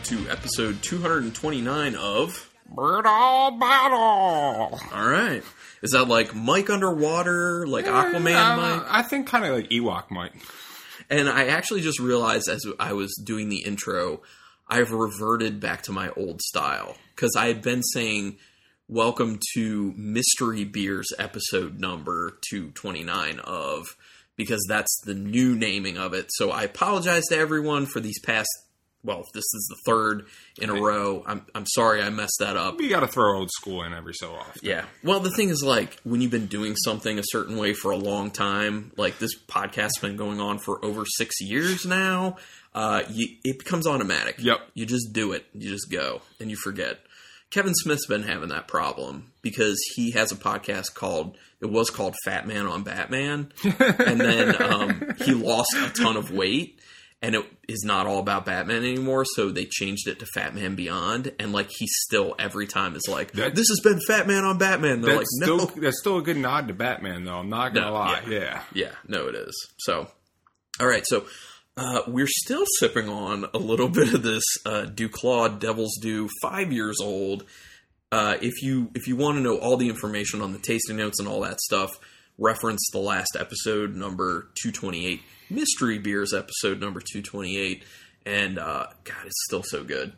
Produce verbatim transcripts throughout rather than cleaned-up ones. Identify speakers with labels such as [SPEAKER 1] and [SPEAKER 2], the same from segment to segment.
[SPEAKER 1] to episode two twenty-nine of
[SPEAKER 2] Brutal Battle.
[SPEAKER 1] All right. Is that like Mike underwater, like Aquaman
[SPEAKER 2] uh,
[SPEAKER 1] Mike?
[SPEAKER 2] I think kind of like Ewok Mike.
[SPEAKER 1] And I actually just realized as I was doing the intro, I've reverted back to my old style. Because I had been saying, welcome to Mystery Beers episode number two twenty-nine of, because that's the new naming of it. So I apologize to everyone for these past, well, this is the third in a row. I'm I'm sorry I messed that up.
[SPEAKER 2] You got to throw old school in every so often.
[SPEAKER 1] Yeah. Well, the thing is, like, when you've been doing something a certain way for a long time, like this podcast's been going on for over six years now, uh, you, it becomes automatic.
[SPEAKER 2] Yep.
[SPEAKER 1] You just do it. You just go, and you forget. Kevin Smith's been having that problem because he has a podcast called, it was called Fat Man on Batman, and then um, he lost a ton of weight. And it is not all about Batman anymore, so they changed it to Fat Man Beyond. And, like, he still, every time, is like, that's, this has been Fat Man on Batman. They're like, no.
[SPEAKER 2] Still, that's still a good nod to Batman, though. I'm not going to
[SPEAKER 1] no,
[SPEAKER 2] lie.
[SPEAKER 1] Yeah.
[SPEAKER 2] yeah.
[SPEAKER 1] Yeah, no, it is. So, all right, so uh, we're still sipping on a little bit of this uh, Duclaw Devil's Dew, five years old. Uh, if you if you want to know all the information on the tasting notes and all that stuff, reference the last episode, number two twenty-eight. Mystery Beers episode number two twenty-eight, and uh, God, it's still so good.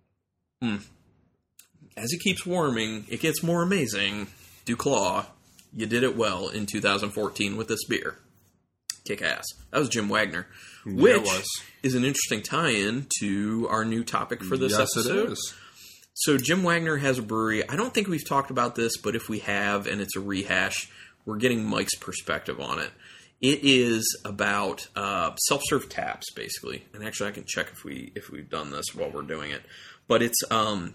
[SPEAKER 1] Mm. As it keeps warming, it gets more amazing. Duclaw, you did it well in two thousand fourteen with this beer. Kick ass. That was Jim Wagner,
[SPEAKER 2] Yeah,
[SPEAKER 1] which
[SPEAKER 2] it was.
[SPEAKER 1] is an interesting tie-in to our new topic for this
[SPEAKER 2] yes,
[SPEAKER 1] episode.
[SPEAKER 2] It is.
[SPEAKER 1] So Jim Wagner has a brewery. I don't think we've talked about this, but if we have, and it's a rehash, we're getting Mike's perspective on it. It is about uh, self-serve taps, basically. And actually, I can check if we if we've done this while we're doing it. But it's um,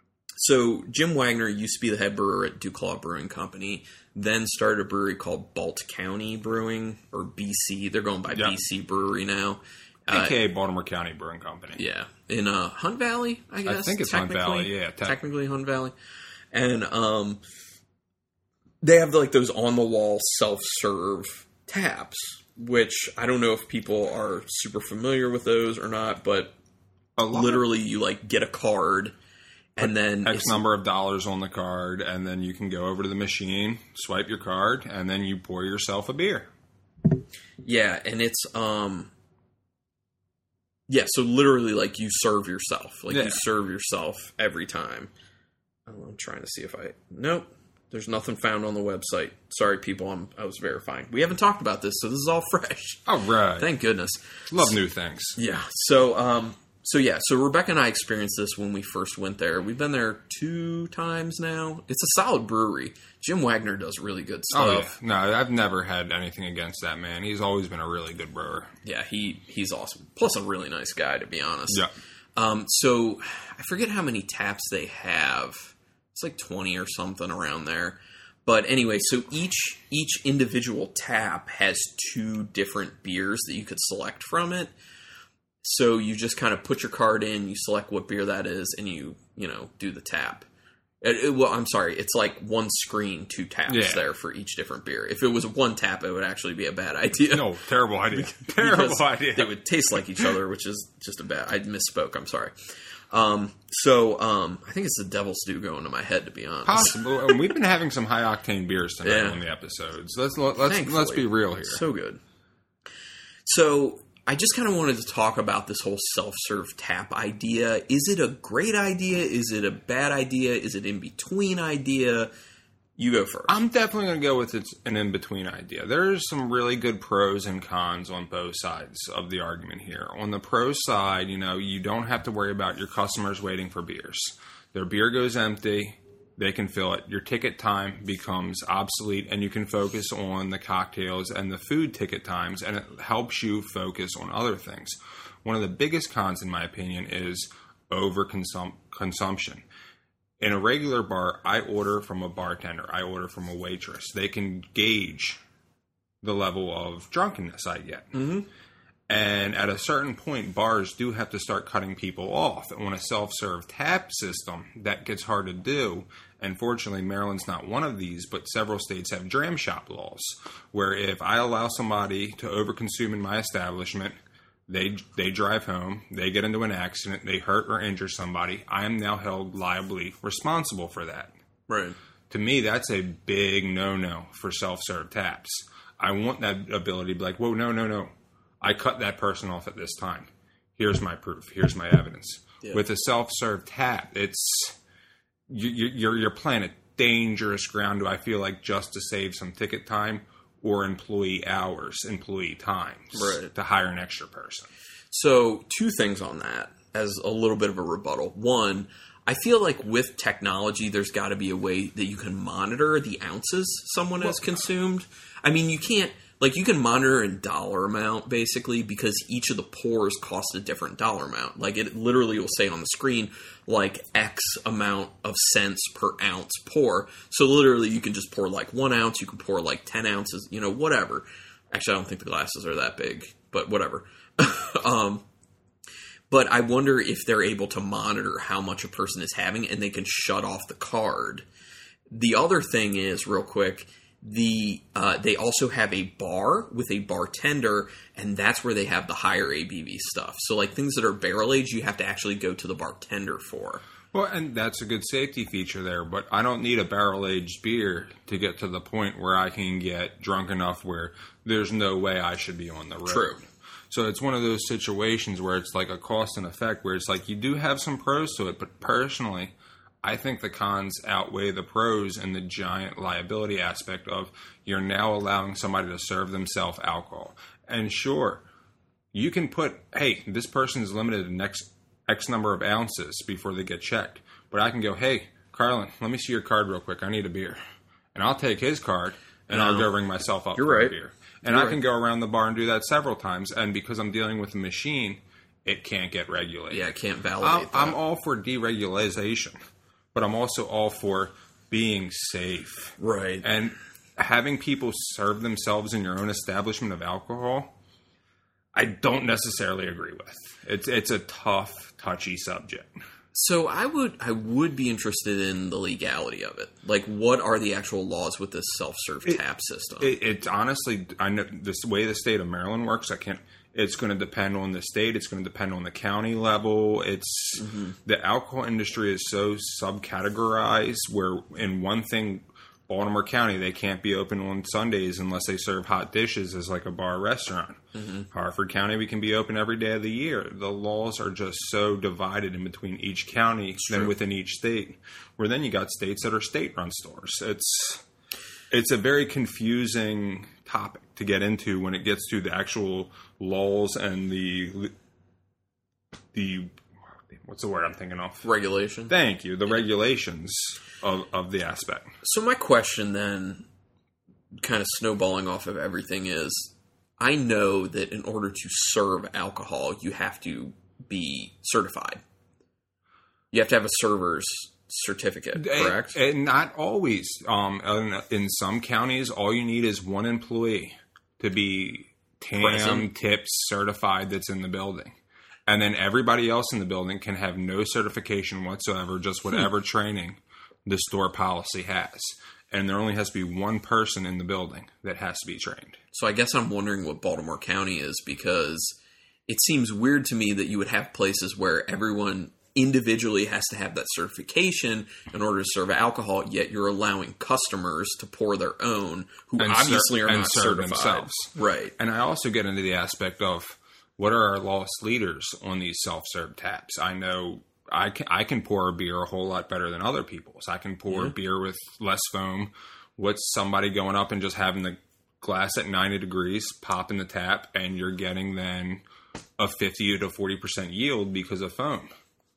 [SPEAKER 1] so Jim Wagner used to be the head brewer at Duclaw Brewing Company. Then started a brewery called Balt County Brewing, or B C. They're going by
[SPEAKER 2] yep.
[SPEAKER 1] B C Brewery now,
[SPEAKER 2] A K A uh, Baltimore County Brewing Company.
[SPEAKER 1] Yeah, in uh, Hunt Valley, I guess.
[SPEAKER 2] I think it's Hunt Valley. Yeah,
[SPEAKER 1] te- technically Hunt Valley, and um, they have like those on the wall self-serve taps, which I don't know if people are super familiar with those or not, but literally you like get a card and then
[SPEAKER 2] X number of dollars on the card, and then you can go over to the machine, swipe your card, and then you pour yourself a beer.
[SPEAKER 1] Yeah, and it's um yeah, so literally like you serve yourself. Like
[SPEAKER 2] yeah.
[SPEAKER 1] you serve yourself every time. Oh, I'm trying to see if I nope. There's nothing found on the website. Sorry, people, I'm, I was verifying. We haven't talked about this, so this is all fresh.
[SPEAKER 2] All right.
[SPEAKER 1] Thank goodness.
[SPEAKER 2] Love new things.
[SPEAKER 1] Yeah. So, um, so yeah. So Rebecca and I experienced this when we first went there. We've been there two times now. It's a solid brewery. Jim Wagner does really good stuff.
[SPEAKER 2] Oh, yeah. No, I've never had anything against that man. He's always been a really good brewer.
[SPEAKER 1] Yeah, he he's awesome. Plus, a really nice guy, to be honest.
[SPEAKER 2] Yeah.
[SPEAKER 1] Um. So I forget how many taps they have. It's like twenty or something around there. But anyway, so each each individual tap has two different beers that you could select from it. So you just kind of put your card in, you select what beer that is, and you, you know, do the tap. It, it, well, I'm sorry, it's like one screen, two taps yeah. there for each different beer. If it was one tap, it would actually be a bad idea.
[SPEAKER 2] No, terrible idea. terrible idea.
[SPEAKER 1] They would taste like each other, which is just a bad... I misspoke, I'm sorry. Um, so, um, I think it's the Devil's Dew going to my head, to be honest.
[SPEAKER 2] Possible. We've been having some high octane beers tonight yeah. on the episodes. Let's let's Thankfully. let's be real here.
[SPEAKER 1] So good. So, I just kind of wanted to talk about this whole self-serve tap idea. Is it a great idea? Is it a bad idea? Is it in between idea? You go first.
[SPEAKER 2] I'm definitely going to go with it's an in-between idea. There's some really good pros and cons on both sides of the argument here. On the pro side, you know, you don't have to worry about your customers waiting for beers. Their beer goes empty, they can fill it. Your ticket time becomes obsolete, and you can focus on the cocktails and the food ticket times, and it helps you focus on other things. One of the biggest cons, in my opinion, is over-consumption. In a regular bar, I order from a bartender. I order from a waitress. They can gauge the level of drunkenness I get.
[SPEAKER 1] Mm-hmm.
[SPEAKER 2] And at a certain point, bars do have to start cutting people off. And on a self-serve tap system, that gets hard to do. And fortunately, Maryland's not one of these, but several states have dram shop laws, where if I allow somebody to overconsume in my establishment, They they drive home, they get into an accident, they hurt or injure somebody. I am now held liably responsible for that.
[SPEAKER 1] Right.
[SPEAKER 2] To me, that's a big no-no for self-serve taps. I want that ability to be like, whoa, no, no, no. I cut that person off at this time. Here's my proof. Here's my evidence. Yeah. With a self-serve tap, it's you, you, you're you're playing a dangerous ground. Do I feel like just to save some ticket time or employee hours, employee times,
[SPEAKER 1] right,
[SPEAKER 2] to hire an extra person?
[SPEAKER 1] So two things on that as a little bit of a rebuttal. One, I feel like with technology, there's got to be a way that you can monitor the ounces someone well, has consumed. I mean, you can't, like, you can monitor in dollar amount, basically, because each of the pours cost a different dollar amount. Like, it literally will say on the screen, like, X amount of cents per ounce pour. So, literally, you can just pour, like, one ounce. You can pour, like, ten ounces, you know, whatever. Actually, I don't think the glasses are that big, but whatever. um But I wonder if they're able to monitor how much a person is having, and they can shut off the card. The other thing is, real quick, the uh, they also have a bar with a bartender, and that's where they have the higher A B V stuff. So, like, things that are barrel-aged, you have to actually go to the bartender for.
[SPEAKER 2] Well, and that's a good safety feature there, but I don't need a barrel-aged beer to get to the point where I can get drunk enough where there's no way I should be on the road.
[SPEAKER 1] True.
[SPEAKER 2] So it's one of those situations where it's like a cost and effect, where it's like you do have some pros to it, but personally, I think the cons outweigh the pros and the giant liability aspect of you're now allowing somebody to serve themselves alcohol. And sure, you can put, hey, this person is limited to next X number of ounces before they get checked. But I can go, hey, Carlin, let me see your card real quick. I need a beer. And I'll take his card, and no. I'll go ring myself up
[SPEAKER 1] You're
[SPEAKER 2] for
[SPEAKER 1] right.
[SPEAKER 2] a beer. And
[SPEAKER 1] You're
[SPEAKER 2] I
[SPEAKER 1] right.
[SPEAKER 2] can go around the bar and do that several times. And because I'm dealing with a machine, it can't get regulated.
[SPEAKER 1] Yeah, it can't validate
[SPEAKER 2] I'm,
[SPEAKER 1] that.
[SPEAKER 2] I'm all for deregulation, but I'm also all for being safe.
[SPEAKER 1] Right.
[SPEAKER 2] And having people serve themselves in your own establishment of alcohol, I don't necessarily agree with. It's it's a tough, touchy subject.
[SPEAKER 1] So I would I would be interested in the legality of it. Like, what are the actual laws with this self-serve
[SPEAKER 2] it,
[SPEAKER 1] tap system?
[SPEAKER 2] It, it honestly, I know this way the state of Maryland works. I can't. It's going to depend on the state. It's going to depend on the county level. It's mm-hmm. the alcohol industry is so subcategorized. Where in one thing, Baltimore County, they can't be open on Sundays unless they serve hot dishes as like a bar restaurant. Mm-hmm. Harford County, we can be open every day of the year. The laws are just so divided in between each county than within each state. Where then you got states that are state-run stores. It's it's a very confusing topic to get into when it gets to the actual laws and the the what's the word I'm thinking of?
[SPEAKER 1] Regulation.
[SPEAKER 2] Thank you. The yeah. regulations of, of the aspect.
[SPEAKER 1] So my question then, kind of snowballing off of everything, is I know that in order to serve alcohol, you have to be certified. You have to have a server's certificate, correct?
[SPEAKER 2] And, and not always. Um, in, in some counties, all you need is one employee to be T A M, tips, certified that's in the building. And then everybody else in the building can have no certification whatsoever, just whatever hmm. training the store policy has. And there only has to be one person in the building that has to be trained.
[SPEAKER 1] So I guess I'm wondering what Baltimore County is, because it seems weird to me that you would have places where everyone individually has to have that certification in order to serve alcohol, yet you're allowing customers to pour their own who
[SPEAKER 2] and
[SPEAKER 1] obviously
[SPEAKER 2] ser-
[SPEAKER 1] are not certified.
[SPEAKER 2] Themselves.
[SPEAKER 1] Right.
[SPEAKER 2] And I also get into the aspect of what are our lost leaders on these self-serve taps. I know I can, I can pour a beer a whole lot better than other people's. I can pour
[SPEAKER 1] yeah.
[SPEAKER 2] a beer with less foam. What's somebody going up and just having the glass at ninety degrees, popping the tap, and you're getting then a fifty to forty percent yield because of foam.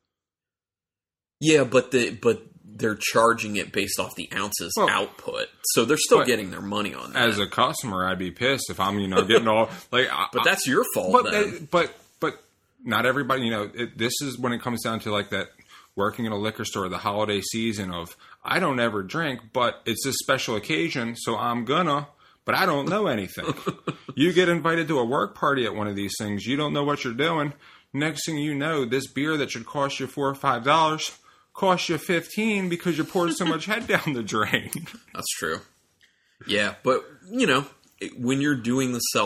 [SPEAKER 1] Yeah, but the but they're charging it based off the ounces well, output, so they're still getting their money on that.
[SPEAKER 2] As a customer, I'd be pissed if I'm, you know, getting all like.
[SPEAKER 1] But I, that's your fault.
[SPEAKER 2] But
[SPEAKER 1] then.
[SPEAKER 2] but but not everybody, you know. It, this is when it comes down to like that working in a liquor store, the holiday season of I don't ever drink, but it's a special occasion, so I'm gonna. But I don't know anything. You get invited to a work party at one of these things, you don't know what you're doing. Next thing you know, this beer that should cost you four or five dollars. Cost you fifteen because you poured so much head down the drain.
[SPEAKER 1] That's true. Yeah, but, you know, when you're doing the self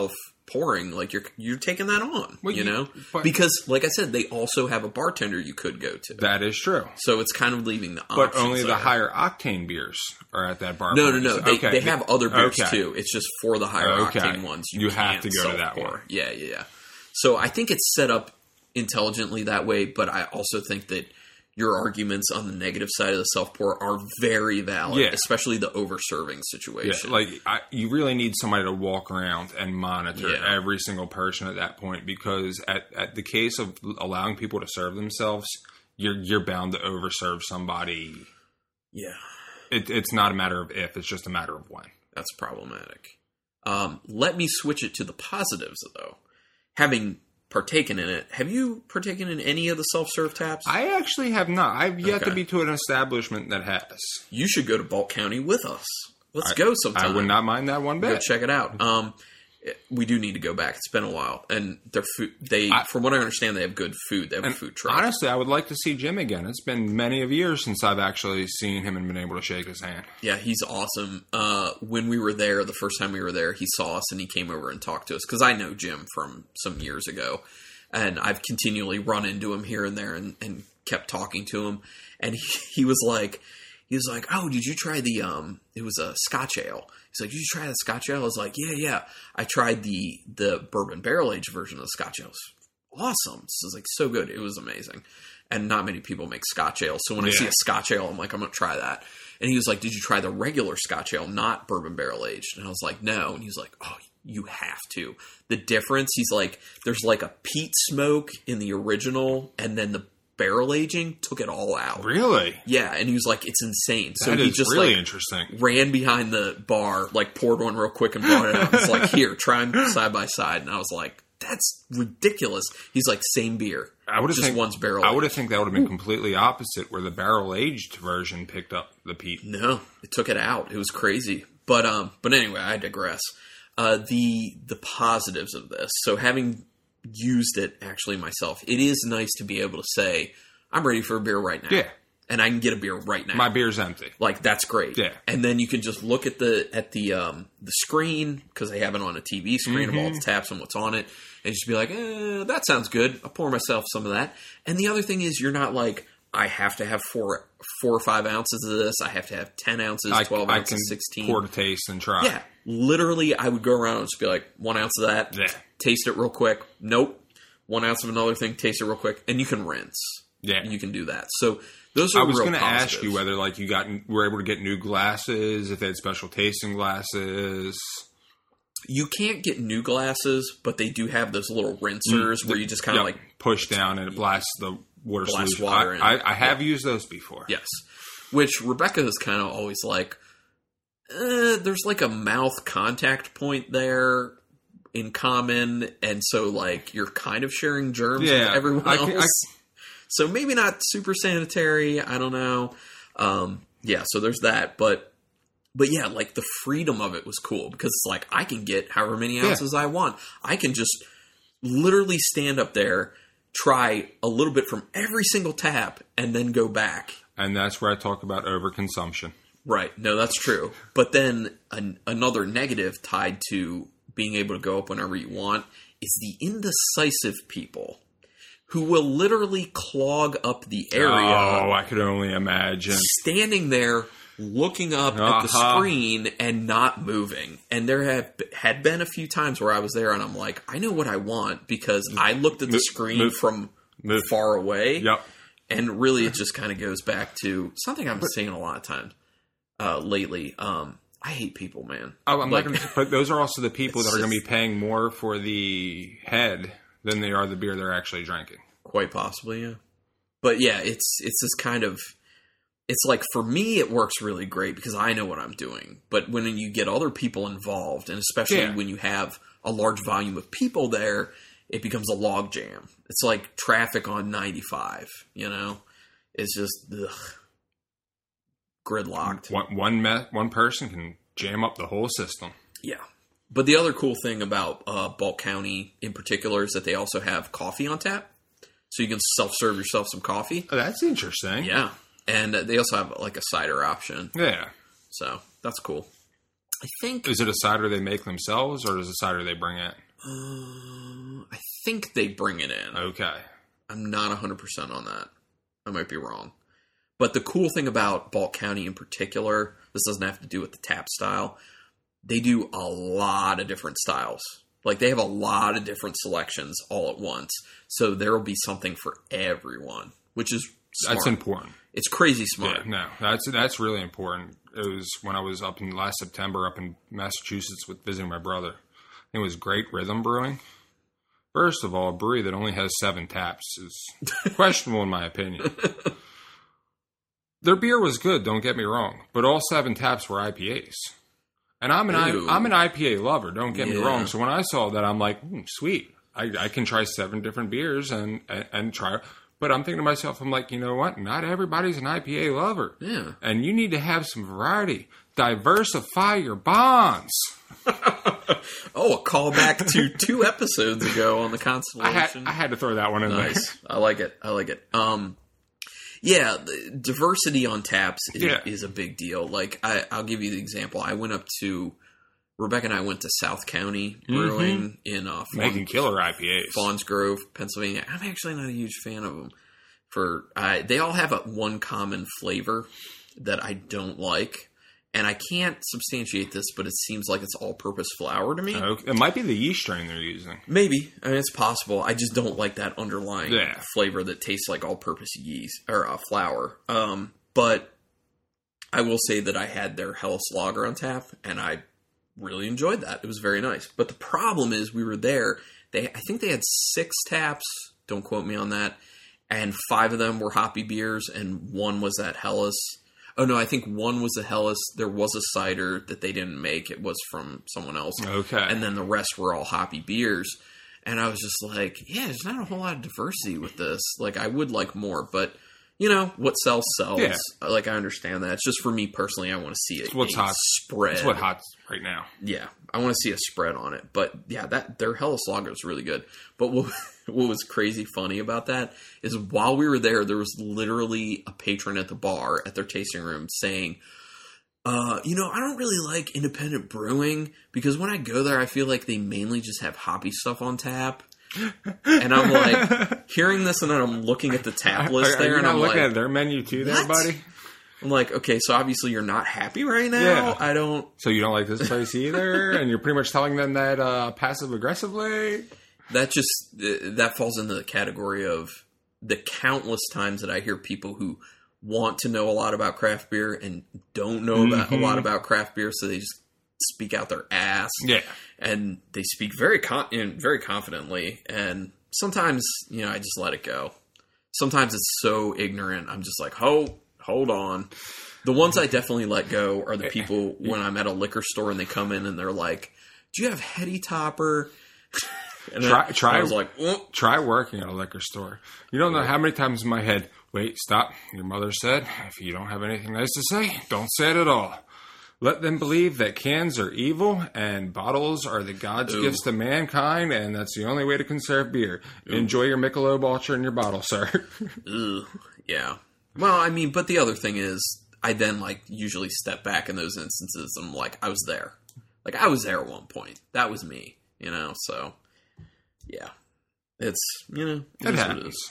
[SPEAKER 1] pouring, like you're you're taking that on,
[SPEAKER 2] Well,
[SPEAKER 1] you
[SPEAKER 2] you-
[SPEAKER 1] know,
[SPEAKER 2] but-
[SPEAKER 1] because like I said, they also have a bartender you could go to.
[SPEAKER 2] That is true.
[SPEAKER 1] So it's kind of leaving the
[SPEAKER 2] But
[SPEAKER 1] options
[SPEAKER 2] only the
[SPEAKER 1] there.
[SPEAKER 2] higher octane beers are at that bar.
[SPEAKER 1] No, no,
[SPEAKER 2] place.
[SPEAKER 1] no. They,
[SPEAKER 2] Okay.
[SPEAKER 1] they have other beers
[SPEAKER 2] Okay.
[SPEAKER 1] too. It's just for the higher
[SPEAKER 2] Okay.
[SPEAKER 1] octane ones.
[SPEAKER 2] You have
[SPEAKER 1] can't
[SPEAKER 2] to go to that
[SPEAKER 1] self-pour.
[SPEAKER 2] one.
[SPEAKER 1] Yeah, yeah, yeah. So I think it's set up intelligently that way, but I also think that your arguments on the negative side of the self pour are very valid,
[SPEAKER 2] Yeah.
[SPEAKER 1] especially the over serving
[SPEAKER 2] Yeah,
[SPEAKER 1] situation.
[SPEAKER 2] like I, you really need somebody to walk around and monitor
[SPEAKER 1] Yeah.
[SPEAKER 2] every single person at that point, because at, at the case of allowing people to serve themselves, you're you're bound to overserve somebody.
[SPEAKER 1] yeah,
[SPEAKER 2] It, it's not a matter of if; it's just a matter of when.
[SPEAKER 1] that's problematic. Um, let me switch it to the positives, though. Having partaken in it, have you partaken in any of the self-serve taps?
[SPEAKER 2] I actually have not. I've yet
[SPEAKER 1] Okay.
[SPEAKER 2] to be to an establishment that has.
[SPEAKER 1] You should go to Bulk County with us. Let's
[SPEAKER 2] I-
[SPEAKER 1] go sometime.
[SPEAKER 2] I would not mind that one
[SPEAKER 1] Go
[SPEAKER 2] bit.
[SPEAKER 1] check it out. Um, we do need to go back. It's been a while, and their food. They,
[SPEAKER 2] I-
[SPEAKER 1] from what I understand, they have good food. They have a
[SPEAKER 2] And
[SPEAKER 1] food truck.
[SPEAKER 2] honestly, I would like to see Jim again. It's been many of years since I've actually seen him and been able to shake his hand.
[SPEAKER 1] Yeah, he's awesome. Uh, when we were there, the first time we were there, he saw us and he came over and talked to us because I know Jim from some years ago, and I've continually run into him here and there and, and kept talking to him. And he, he was like, he was like, "Oh, did you try the um? It was a Scotch ale." He's like, "Did you try the Scotch ale?" I was like, "Yeah, yeah. I tried the the bourbon barrel aged version of the Scotch ale. It was awesome. This is like so good. It was amazing." And not many people make Scotch ale, so when I
[SPEAKER 2] Yeah.
[SPEAKER 1] see a Scotch ale, I'm like, I'm gonna try that. And he was like, "Did you try the regular Scotch ale, not bourbon barrel aged?" And I was like, "No." And he's like, "Oh, you have to." The difference, he's like, there's like a peat smoke in the original, and then the barrel aging took it all out.
[SPEAKER 2] Really?
[SPEAKER 1] Yeah, and he was like, it's insane. So
[SPEAKER 2] That
[SPEAKER 1] he
[SPEAKER 2] is
[SPEAKER 1] just
[SPEAKER 2] really
[SPEAKER 1] like
[SPEAKER 2] interesting.
[SPEAKER 1] ran behind the bar, like poured one real quick and brought it out. It's like, "Here, try them side by side." And I was like, "That's ridiculous." He's like, "Same beer.
[SPEAKER 2] I would have
[SPEAKER 1] just
[SPEAKER 2] think
[SPEAKER 1] one's barrel."
[SPEAKER 2] I would have think that would have been completely opposite, where the barrel aged version picked up the peat.
[SPEAKER 1] No, it took it out. It was crazy. But um, but anyway, I digress. Uh, the the positives of this. So having used it actually myself, it is nice to be able to say, "I'm ready for a beer right now."
[SPEAKER 2] Yeah.
[SPEAKER 1] And I can get a beer right now.
[SPEAKER 2] My beer's empty.
[SPEAKER 1] Like, that's great.
[SPEAKER 2] Yeah.
[SPEAKER 1] And then you can just look at the at the um, the screen, because they have it on a T V screen of all
[SPEAKER 2] Mm-hmm.
[SPEAKER 1] the taps and what's on it, and just be like, eh, that sounds good. I'll pour myself some of that. And the other thing is, you're not like, I have to have four four or five ounces of this. I have to have ten ounces,
[SPEAKER 2] I,
[SPEAKER 1] twelve
[SPEAKER 2] I
[SPEAKER 1] ounces,
[SPEAKER 2] can
[SPEAKER 1] sixteen.
[SPEAKER 2] pour to taste and try.
[SPEAKER 1] Yeah. Literally, I would go around and just be like, one ounce of that,
[SPEAKER 2] Yeah.
[SPEAKER 1] taste it real quick. Nope. One ounce of another thing, taste it real quick. And you can rinse.
[SPEAKER 2] Yeah.
[SPEAKER 1] You can do that. So those are
[SPEAKER 2] I was
[SPEAKER 1] real
[SPEAKER 2] going to ask
[SPEAKER 1] positives.
[SPEAKER 2] you whether, like, you got were able to get new glasses, if they had special tasting glasses.
[SPEAKER 1] You can't get new glasses, but they do have those little rinsers where you just kind of
[SPEAKER 2] Yep,
[SPEAKER 1] like,
[SPEAKER 2] push down and it blasts the water
[SPEAKER 1] Blast
[SPEAKER 2] solution.
[SPEAKER 1] water in.
[SPEAKER 2] I, I, I have used those before.
[SPEAKER 1] yes. Which Rebecca is kind of always like, eh, there's like a mouth contact point there in common, and so like you're kind of sharing germs
[SPEAKER 2] Yeah,
[SPEAKER 1] with everyone
[SPEAKER 2] I
[SPEAKER 1] else.
[SPEAKER 2] can- I-
[SPEAKER 1] So maybe not super sanitary. I don't know. Um, yeah, so there's that, but. But yeah, like the freedom of it was cool because it's like I can get however many ounces I want. I can just literally stand up there, try a little bit from every single tap, and then go back.
[SPEAKER 2] And that's where I talk about overconsumption.
[SPEAKER 1] Right. No, that's true. But then an, another negative tied to being able to go up whenever you want is the indecisive people who will literally clog up the area.
[SPEAKER 2] Oh, I could only imagine.
[SPEAKER 1] Standing there looking up at the
[SPEAKER 2] Uh-huh.
[SPEAKER 1] screen and not moving. And there have had been a few times where I was there and I'm like, I know what I want because I looked at the
[SPEAKER 2] Move-
[SPEAKER 1] screen
[SPEAKER 2] move-
[SPEAKER 1] from
[SPEAKER 2] move.
[SPEAKER 1] far away.
[SPEAKER 2] Yep.
[SPEAKER 1] And really, it just kind of goes back to something I've been seeing a lot of times uh, lately. Um, I hate people, man.
[SPEAKER 2] Oh, I'm
[SPEAKER 1] Like-
[SPEAKER 2] not going to. But those are also the people that
[SPEAKER 1] It's
[SPEAKER 2] are going to be
[SPEAKER 1] just-
[SPEAKER 2] paying more for the head than they are the beer they're actually drinking.
[SPEAKER 1] Quite possibly, yeah. But yeah, it's it's this kind of. It's like, for me, it works really great because I know what I'm doing. But when you get other people involved, and especially
[SPEAKER 2] Yeah.
[SPEAKER 1] when you have a large volume of people there, it becomes a log jam. It's like traffic on ninety-five, you know? It's just, ugh, gridlocked.
[SPEAKER 2] One one, me- one person can jam up the whole system.
[SPEAKER 1] Yeah. But the other cool thing about uh, Bulk County in particular is that they also have coffee on tap. So you can self-serve yourself some coffee.
[SPEAKER 2] Oh, that's interesting.
[SPEAKER 1] Yeah. And uh, they also have like a cider option.
[SPEAKER 2] Yeah.
[SPEAKER 1] So that's cool. I think
[SPEAKER 2] Is it a cider they make themselves, or is it a cider they bring in?
[SPEAKER 1] Uh, I think they bring it in.
[SPEAKER 2] Okay.
[SPEAKER 1] I'm not one hundred percent on that. I might be wrong. But the cool thing about Balk County in particular, this doesn't have to do with the tap style, they do a lot of different styles. Like, they have a lot of different selections all at once. So there will be something for everyone, which is smart.
[SPEAKER 2] That's important.
[SPEAKER 1] It's crazy smart.
[SPEAKER 2] Yeah, no, that's that's really important. It was when I was up in last September up in Massachusetts with visiting my brother. It was Great Rhythm Brewing. First of all, a brewery that only has seven taps is questionable in my opinion. Their beer was good, don't get me wrong, but all seven taps were I P As. And I'm an I, I'm an I P A lover, don't get yeah. me wrong. So when I saw that, I'm like, mm, sweet. I, I can try seven different beers and, and, and try. But I'm thinking to myself, I'm like, you know what? Not everybody's an I P A lover.
[SPEAKER 1] Yeah.
[SPEAKER 2] And you need to have some variety. Diversify your bonds.
[SPEAKER 1] Oh, a callback to two episodes ago on the Constellation.
[SPEAKER 2] I had, I had to throw that one in
[SPEAKER 1] nice.
[SPEAKER 2] there.
[SPEAKER 1] I like it. I like it. Um, yeah, the diversity on taps is,
[SPEAKER 2] yeah.
[SPEAKER 1] is a big deal. Like, I, I'll give you the example. I went up to, Rebecca and I went to South County Brewing mm-hmm. in uh, Fawn,
[SPEAKER 2] making killer I P As.
[SPEAKER 1] Fawns Grove, Pennsylvania. I'm actually not a huge fan of them. For I, they all have a, one common flavor that I don't like. And I can't substantiate this, but it seems like it's all-purpose flour to me.
[SPEAKER 2] Okay. It might be the yeast strain they're using.
[SPEAKER 1] Maybe. I mean, it's possible. I just don't like that underlying
[SPEAKER 2] yeah.
[SPEAKER 1] flavor that tastes like all-purpose yeast or uh, flour. Um, but I will say that I had their Helles Lager on tap, and I really enjoyed that. It was very nice. But the problem is, we were there. They, I think they had six taps. Don't quote me on that. And five of them were hoppy beers, and one was that Helles. Oh, no, I think one was a Helles. There was a cider that they didn't make. It was from someone else.
[SPEAKER 2] Okay.
[SPEAKER 1] And then the rest were all hoppy beers. And I was just like, yeah, there's not a whole lot of diversity with this. Like, I would like more. But, you know, what sells, sells.
[SPEAKER 2] Yeah.
[SPEAKER 1] Like, I understand that. It's just for me personally, I want to see a,
[SPEAKER 2] it's what's
[SPEAKER 1] a
[SPEAKER 2] hot.
[SPEAKER 1] spread.
[SPEAKER 2] It's what's hot right now.
[SPEAKER 1] Yeah. I want to see a spread on it. But, yeah, that their Helles Lager is really good. But what, what was crazy funny about that is while we were there, there was literally a patron at the bar at their tasting room saying, uh, you know, I don't really like independent brewing because when I go there, I feel like they mainly just have hoppy stuff on tap. And I'm like, hearing this and then I'm looking at the tap list
[SPEAKER 2] are,
[SPEAKER 1] there
[SPEAKER 2] are you
[SPEAKER 1] and
[SPEAKER 2] not
[SPEAKER 1] I'm
[SPEAKER 2] looking
[SPEAKER 1] like,
[SPEAKER 2] at their menu too there,
[SPEAKER 1] what?
[SPEAKER 2] buddy?
[SPEAKER 1] I'm like, okay, so obviously you're not happy right now.
[SPEAKER 2] Yeah.
[SPEAKER 1] I don't.
[SPEAKER 2] So you don't like this place either? And you're pretty much telling them that uh, passive-aggressively?
[SPEAKER 1] That just, that falls into the category of the countless times that I hear people who want to know a lot about craft beer and don't know about mm-hmm. a lot about craft beer, so they just speak out their ass.
[SPEAKER 2] Yeah.
[SPEAKER 1] And they speak very con- very confidently, and sometimes, you know, I just let it go. Sometimes it's so ignorant, I'm just like, oh, hold on. The ones I definitely let go are the people when I'm at a liquor store and they come in and they're like, do you have Heady Topper? And
[SPEAKER 2] try, try,
[SPEAKER 1] I was like, oh.
[SPEAKER 2] try working at a liquor store. You don't know how many times in my head, wait, stop. Your mother said, if you don't have anything nice to say, don't say it at all. Let them believe that cans are evil and bottles are the God's Ooh. gifts to mankind, and that's the only way to conserve beer. Ooh. Enjoy your Michelob Ultra in your bottle, sir.
[SPEAKER 1] Ugh. Yeah. Well, I mean, but the other thing is, I then, like, usually step back in those instances, and I'm like, I was there. Like, I was there at one point. That was me, you know, so, yeah. It's, you know, it,
[SPEAKER 2] it
[SPEAKER 1] is
[SPEAKER 2] happens.
[SPEAKER 1] what it is.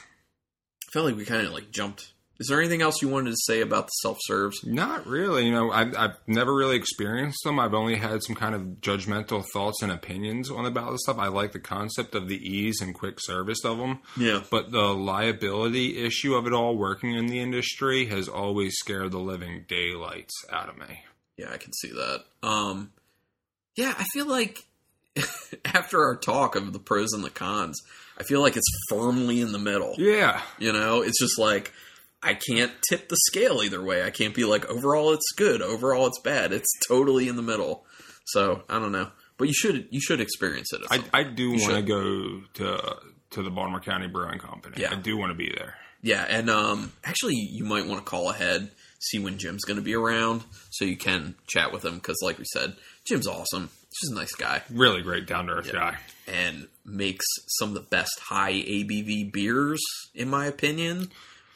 [SPEAKER 1] I felt like we kind of, like, jumped. Is there anything else you wanted to say about the self-serves?
[SPEAKER 2] Not really. You know, I've, I've never really experienced them. I've only had some kind of judgmental thoughts and opinions on about this stuff. I like the concept of the ease and quick service of them.
[SPEAKER 1] Yeah.
[SPEAKER 2] But the liability issue of it all working in the industry has always scared the living daylights out of me.
[SPEAKER 1] Yeah, I can see that. Um, yeah, I feel like after our talk of the pros and the cons, I feel like it's firmly in the middle.
[SPEAKER 2] Yeah.
[SPEAKER 1] You know, it's just like, I can't tip the scale either way. I can't be like, overall it's good, overall it's bad. It's totally in the middle. So, I don't know. But you should you should experience it.
[SPEAKER 2] I, I do want to go to to the Baltimore County Brewing Company.
[SPEAKER 1] Yeah.
[SPEAKER 2] I do want to be there.
[SPEAKER 1] Yeah, and um, actually you might want to call ahead, see when Jim's going to be around, so you can chat with him. Because like we said, Jim's awesome. He's just a nice guy.
[SPEAKER 2] Really great, down-to-earth yeah. guy.
[SPEAKER 1] And makes some of the best high A B V beers, in my opinion.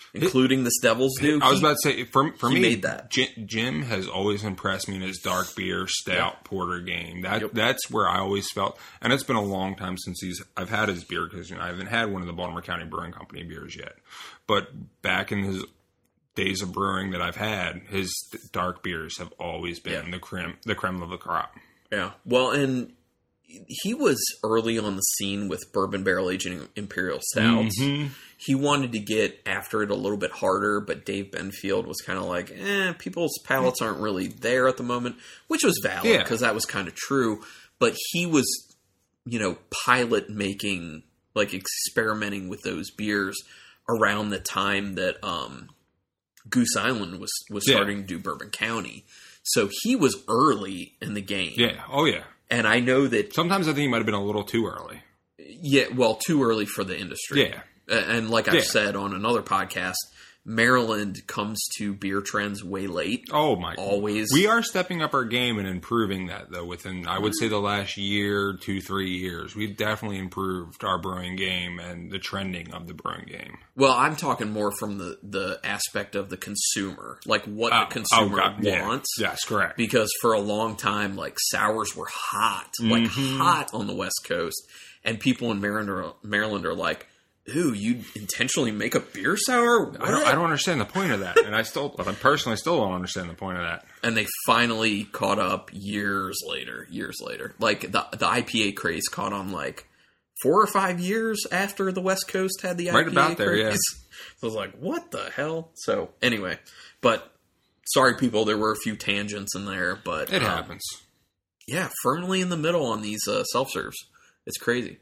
[SPEAKER 1] including this Devil's Dew.
[SPEAKER 2] I was about to say, for, for
[SPEAKER 1] he
[SPEAKER 2] me,
[SPEAKER 1] made that.
[SPEAKER 2] Jim, Jim has always impressed me in his dark beer, stout,
[SPEAKER 1] Yep.
[SPEAKER 2] porter game. That
[SPEAKER 1] Yep.
[SPEAKER 2] That's where I always felt, and it's been a long time since he's I've had his beer, because you know, I haven't had one of the Baltimore County Brewing Company beers yet. But back in his days of brewing that I've had, his dark beers have always been
[SPEAKER 1] Yeah.
[SPEAKER 2] the creme, the creme of the crop.
[SPEAKER 1] Yeah. Well, and he was early on the scene with bourbon barrel aging imperial stouts.
[SPEAKER 2] Mm-hmm.
[SPEAKER 1] He wanted to get after it a little bit harder, but Dave Benfield was kind of like, eh, people's palates aren't really there at the moment, which was valid because
[SPEAKER 2] Yeah.
[SPEAKER 1] that was kind of true. But he was, you know, pilot making, like experimenting with those beers around the time that um, Goose Island was, was
[SPEAKER 2] Yeah.
[SPEAKER 1] starting to do Bourbon County. So he was early in the game.
[SPEAKER 2] Yeah. Oh, yeah.
[SPEAKER 1] And I know that,
[SPEAKER 2] Sometimes I think he might have been a little too early.
[SPEAKER 1] yeah, well, too early for the industry.
[SPEAKER 2] Yeah.
[SPEAKER 1] A- And like I've
[SPEAKER 2] Yeah.
[SPEAKER 1] said on another podcast, Maryland comes to beer trends way late.
[SPEAKER 2] Oh my!
[SPEAKER 1] Always.
[SPEAKER 2] We are stepping up our game and improving that, though. Within, I would say, the last year, two, three years, we've definitely improved our brewing game and the trending of the brewing game.
[SPEAKER 1] Well, I'm talking more from the, the aspect of the consumer, like what
[SPEAKER 2] Oh,
[SPEAKER 1] the consumer
[SPEAKER 2] oh, God, yeah.
[SPEAKER 1] wants.
[SPEAKER 2] Yes, correct.
[SPEAKER 1] Because for a long time, like sours were hot, like
[SPEAKER 2] Mm-hmm.
[SPEAKER 1] hot on the West Coast, and people in Maryland are, Maryland are like, "Ooh, you intentionally make a beer sour?" What?
[SPEAKER 2] I don't, I don't understand the point of that, and I still, I personally, still don't understand the point of that.
[SPEAKER 1] And they finally caught up years later. Years later, like the the I P A craze caught on like four or five years after the West Coast had the
[SPEAKER 2] Right
[SPEAKER 1] I P A
[SPEAKER 2] about there,
[SPEAKER 1] craze.
[SPEAKER 2] yeah.
[SPEAKER 1] So I was like, "What the hell?" So anyway, but sorry, people, there were a few tangents in there, but
[SPEAKER 2] It
[SPEAKER 1] um,
[SPEAKER 2] happens.
[SPEAKER 1] Yeah, firmly in the middle on these uh, self serves. It's crazy.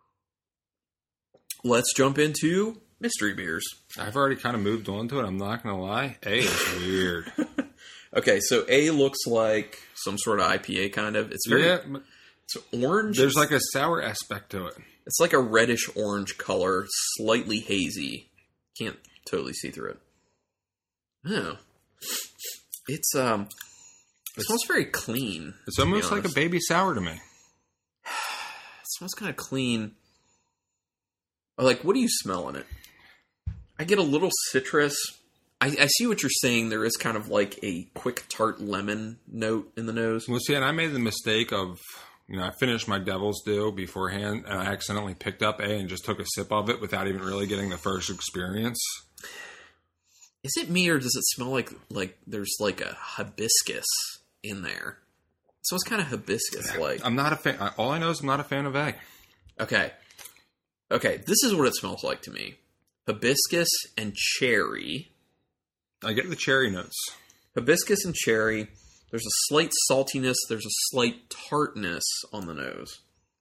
[SPEAKER 1] Let's jump into mystery beers.
[SPEAKER 2] I've already kind of moved on to it. I'm not going to lie. A is weird.
[SPEAKER 1] Okay, so A looks like some sort of I P A kind of. It's very
[SPEAKER 2] Yeah, but
[SPEAKER 1] it's orange.
[SPEAKER 2] there's like a sour aspect to it.
[SPEAKER 1] It's like a reddish orange color, slightly hazy. Can't totally see through it. Oh, it's um, it smells very clean.
[SPEAKER 2] It's almost like a baby sour to me.
[SPEAKER 1] It smells kind of clean. Or like, what do you smell in it? I get a little citrus. I, I see what you're saying. There is kind of like a quick tart lemon note in the nose.
[SPEAKER 2] Well, see, and I made the mistake of, you know, I finished my Devil's Dew beforehand, and I accidentally picked up A and just took a sip of it without even really getting the first experience.
[SPEAKER 1] Is it me, or does it smell like like there's like a hibiscus in there? So it's kind of hibiscus like.
[SPEAKER 2] I'm not a fan. All I know is I'm not a fan of A.
[SPEAKER 1] Okay. Okay, this is what it smells like to me. Hibiscus and cherry.
[SPEAKER 2] I get the cherry notes.
[SPEAKER 1] Hibiscus and cherry. There's a slight saltiness. There's a slight tartness on the nose.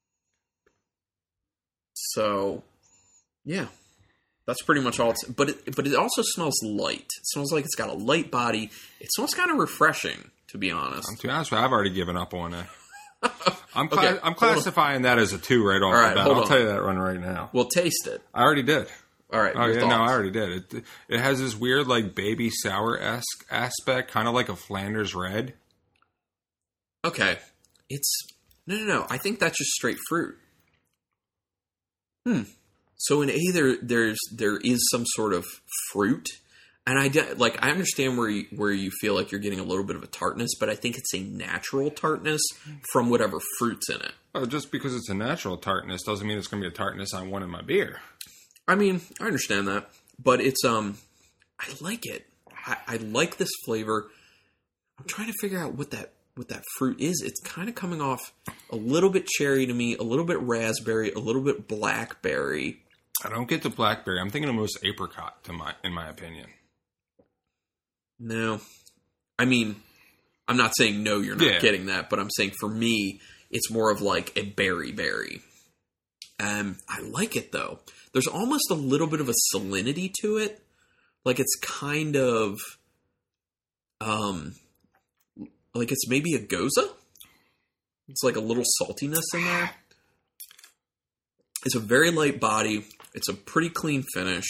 [SPEAKER 1] So, yeah. That's pretty much all it's... But it, but it also smells light. It smells like it's got a light body. It smells kind of refreshing, to be honest.
[SPEAKER 2] To be honest with you, I've already given up on it. I'm cla-
[SPEAKER 1] Okay,
[SPEAKER 2] I'm
[SPEAKER 1] hold
[SPEAKER 2] classifying that as a two right off
[SPEAKER 1] All right,
[SPEAKER 2] the bat.
[SPEAKER 1] hold
[SPEAKER 2] I'll
[SPEAKER 1] on.
[SPEAKER 2] tell you that one right now.
[SPEAKER 1] Well, taste it.
[SPEAKER 2] I already did.
[SPEAKER 1] All right.
[SPEAKER 2] Oh
[SPEAKER 1] your
[SPEAKER 2] yeah, no,
[SPEAKER 1] thoughts.
[SPEAKER 2] I already did. It it has this weird like baby sour esque aspect, kind of like a Flanders Red.
[SPEAKER 1] Okay. It's... No, no, no. I think that's just straight fruit. Hmm. So in A, there, there's there is some sort of fruit, and I de- like I understand where you, where you feel like you're getting a little bit of a tartness, but I think it's a natural tartness from whatever fruit's in it.
[SPEAKER 2] Oh, just because it's a natural tartness doesn't mean it's going to be a tartness I want in my beer.
[SPEAKER 1] I mean, I understand that, but it's um, I like it. I, I like this flavor. I'm trying to figure out what that what that fruit is. It's kind of coming off a little bit cherry to me, a little bit raspberry, a little bit blackberry.
[SPEAKER 2] I don't get the blackberry. I'm thinking almost apricot, to my in my opinion.
[SPEAKER 1] No. I mean, I'm not saying no, you're not
[SPEAKER 2] Yeah.
[SPEAKER 1] getting that, but I'm saying for me, it's more of like a berry berry. Um, I like it though. There's almost a little bit of a salinity to it. Like it's kind of, um, like it's maybe a Goza. It's like a little saltiness in there. It's a very light body. It's a pretty clean finish.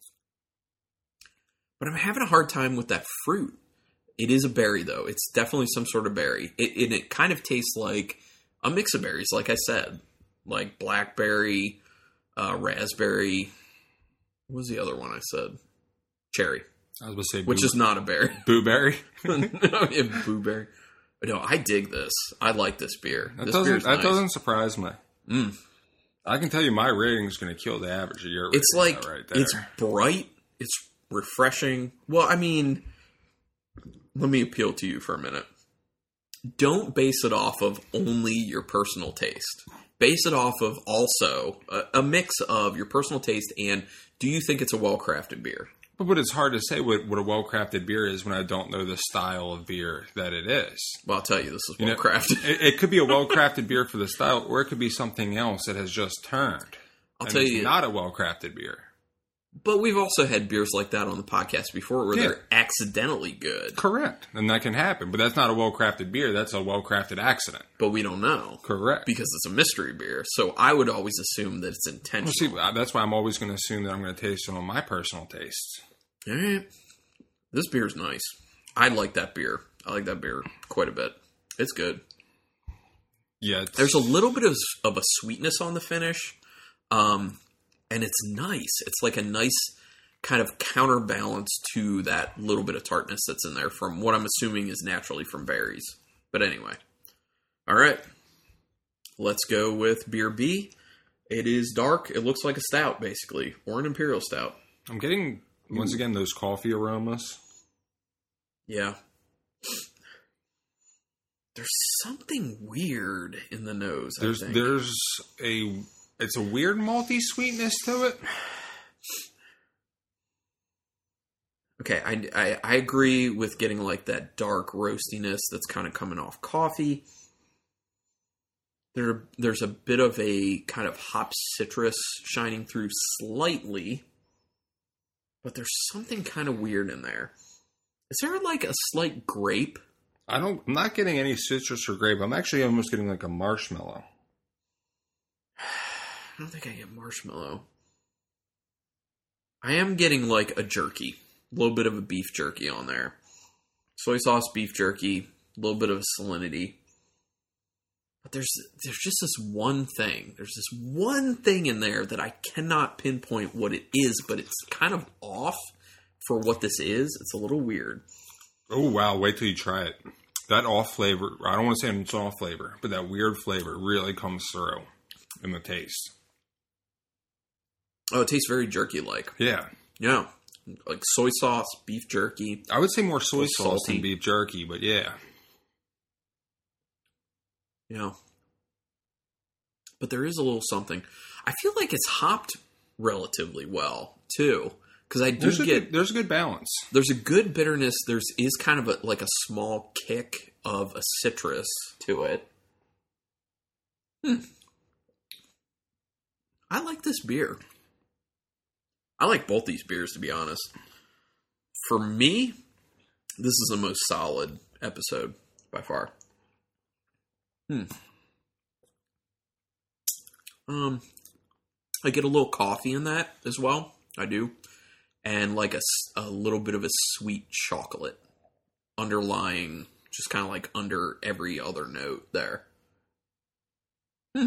[SPEAKER 1] But I'm having a hard time with that fruit. It is a berry, though. It's definitely some sort of berry. It, and it kind of tastes like a mix of berries, like I said. Like blackberry, uh, raspberry. What was the other one I said? cherry,
[SPEAKER 2] I was going to say,
[SPEAKER 1] which
[SPEAKER 2] boo-
[SPEAKER 1] is not a berry.
[SPEAKER 2] blueberry.
[SPEAKER 1] no, yeah, blueberry. No, I dig this. I like this beer.
[SPEAKER 2] That
[SPEAKER 1] this
[SPEAKER 2] doesn't
[SPEAKER 1] beer's
[SPEAKER 2] that
[SPEAKER 1] nice.
[SPEAKER 2] doesn't surprise me.
[SPEAKER 1] Mm.
[SPEAKER 2] I can tell you, my rating is going to kill the average of your rating.
[SPEAKER 1] It's like
[SPEAKER 2] right there.
[SPEAKER 1] it's bright. It's refreshing. Well, I mean, let me appeal to you for a minute. Don't base it off of only your personal taste. Base it off of also a, a mix of your personal taste and do you think it's a well-crafted beer?
[SPEAKER 2] But, but it's hard to say what, what a well-crafted beer is when I don't know the style of beer that it is.
[SPEAKER 1] Well, I'll tell you, this is
[SPEAKER 2] You know,
[SPEAKER 1] well-crafted.
[SPEAKER 2] It, it could be a well-crafted beer for the style, or it could be something else that has just turned.
[SPEAKER 1] I'll
[SPEAKER 2] and
[SPEAKER 1] tell
[SPEAKER 2] it's
[SPEAKER 1] you-
[SPEAKER 2] not a well-crafted beer.
[SPEAKER 1] But we've also had beers like that on the podcast before where
[SPEAKER 2] Yeah.
[SPEAKER 1] they're accidentally good,
[SPEAKER 2] Correct. And that can happen. But that's not a well-crafted beer. That's a well-crafted accident.
[SPEAKER 1] but we don't know.
[SPEAKER 2] Correct.
[SPEAKER 1] Because it's a mystery beer. So I would always assume that it's
[SPEAKER 2] Well,
[SPEAKER 1] intentional.
[SPEAKER 2] see, uh, that's why I'm always going to assume that I'm going to taste it on my personal tastes.
[SPEAKER 1] All right. This beer's nice. I like that beer. I like that beer quite a bit. It's good.
[SPEAKER 2] Yeah. It's,
[SPEAKER 1] There's a little bit of, of a sweetness on the finish. Um, and it's nice. It's like a nice kind of counterbalance to that little bit of tartness that's in there from what I'm assuming is naturally from berries. But anyway. All right. Let's go with beer B. It is dark. It looks like a stout, basically. Or an imperial stout.
[SPEAKER 2] I'm getting, once again, those coffee aromas.
[SPEAKER 1] Yeah. There's something weird in the nose, I
[SPEAKER 2] There's
[SPEAKER 1] think.
[SPEAKER 2] there's a it's a weird malty sweetness to it.
[SPEAKER 1] Okay, I, I, I agree with getting like that dark roastiness that's kind of coming off coffee. There, there's a bit of a kind of hop citrus shining through slightly, but there's something kind of weird in there. Is there like a slight grape?
[SPEAKER 2] I don't I'm not getting any citrus or grape. I'm actually almost getting like a marshmallow.
[SPEAKER 1] I don't think I get marshmallow. I am getting like a jerky. A little bit of a beef jerky on there. Soy sauce, beef jerky, a little bit of salinity. But there's there's just this one thing. There's this one thing in there that I cannot pinpoint what it is, but it's kind of off for what this is. It's a little weird.
[SPEAKER 2] Oh wow, wait till you try it. That off flavor, I don't want to say it's off flavor, but that weird flavor really comes through in the taste.
[SPEAKER 1] Oh, it tastes very jerky-like.
[SPEAKER 2] Yeah.
[SPEAKER 1] Yeah. Like soy sauce, beef jerky.
[SPEAKER 2] I would say more soy
[SPEAKER 1] Little
[SPEAKER 2] sauce
[SPEAKER 1] salty.
[SPEAKER 2] than beef jerky, but yeah.
[SPEAKER 1] Yeah. But there is a little something. I feel like it's hopped relatively well, too. Because I do
[SPEAKER 2] There's a,
[SPEAKER 1] get...
[SPEAKER 2] good, there's a good balance.
[SPEAKER 1] There's a good bitterness. There's is kind of a, like a small kick of a citrus to it. Hmm. I like this beer. I like both these beers, to be honest. For me, this is the most solid episode by far. Hmm. Um, I get a little coffee in that as well. I do. And like a, s- a little bit of a sweet chocolate underlying, just kind of like under every other note there. Hmm.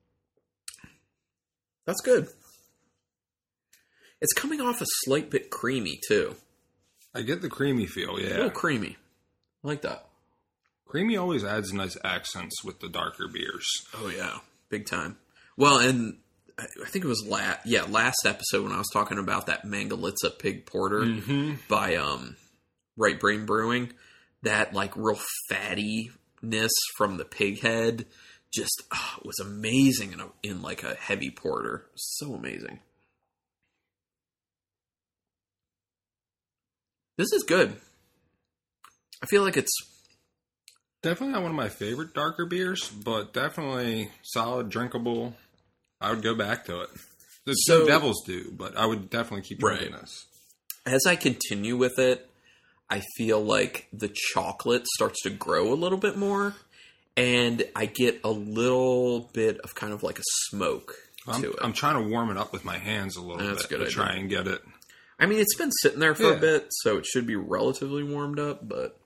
[SPEAKER 1] That's good. It's coming off a slight bit creamy, too.
[SPEAKER 2] I get the creamy feel,
[SPEAKER 1] A
[SPEAKER 2] yeah.
[SPEAKER 1] little creamy. I like that.
[SPEAKER 2] Creamy always adds nice accents with the darker beers.
[SPEAKER 1] Oh, yeah. Big time. Well, and I I think it was last, yeah, last episode when I was talking about that Mangalitsa Pig Porter
[SPEAKER 2] Mm-hmm.
[SPEAKER 1] by um, Right Brain Brewing. That, like, real fattiness from the pig head just oh, was amazing in, a, in, like, a heavy porter. So amazing. This is good. I feel like it's...
[SPEAKER 2] Definitely not one of my favorite darker beers, but definitely solid, drinkable. I would go back to it. The
[SPEAKER 1] So-
[SPEAKER 2] so, Devils do, but I would definitely keep drinking
[SPEAKER 1] Right.
[SPEAKER 2] this.
[SPEAKER 1] As I continue with it, I feel like the chocolate starts to grow a little bit more, and I get a little bit of kind of like a smoke
[SPEAKER 2] I'm,
[SPEAKER 1] to it.
[SPEAKER 2] I'm trying to warm it up with my hands a little
[SPEAKER 1] That's a
[SPEAKER 2] bit
[SPEAKER 1] good
[SPEAKER 2] to try
[SPEAKER 1] idea.
[SPEAKER 2] and get it.
[SPEAKER 1] I mean, it's been sitting there for a
[SPEAKER 2] Yeah.
[SPEAKER 1] bit, so it should be relatively warmed up, but